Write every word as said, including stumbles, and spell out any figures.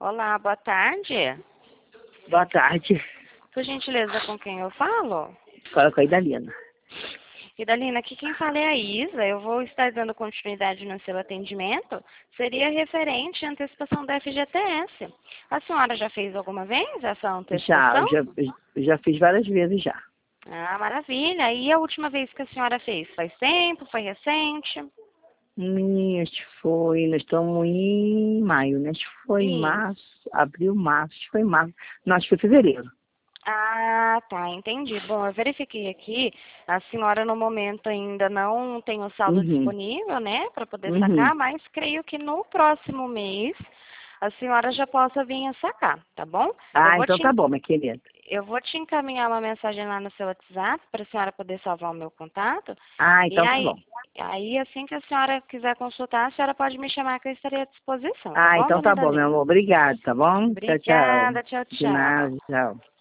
Olá, boa tarde. Boa tarde. Por gentileza, com quem eu falo? Fala com a Idalina. Idalina, aqui quem fala é a Isa. Eu vou estar dando continuidade no seu atendimento. Seria referente à antecipação da F G T S. A senhora já fez alguma vez essa Já, antecipação? eu já, eu já fiz várias vezes já. Ah, maravilha. E a última vez que a senhora fez? Faz tempo? Foi recente? Hum, acho que foi, nós estamos em maio, né? Acho que foi em Isso. março, abril, março, acho que foi em março. Não, acho que foi fevereiro. Ah, tá, entendi. Bom, eu verifiquei aqui, a senhora no momento ainda não tem o saldo Uhum, disponível, né, para poder uhum. sacar, mas creio que no próximo mês a senhora já possa vir a sacar, tá bom? Eu Ah, vou então te, tá bom, minha querida. eu vou te encaminhar uma mensagem lá no seu WhatsApp para a senhora poder salvar o meu contato. Ah, E então tá aí, bom. aí, assim que a senhora quiser consultar, a senhora pode me chamar que eu estarei à disposição, tá Ah, bom, então dona tá bom, meu Idalina? amor. Obrigado, tá bom? Tchau, tchau. Obrigada, tchau, De nada, tchau. tchau.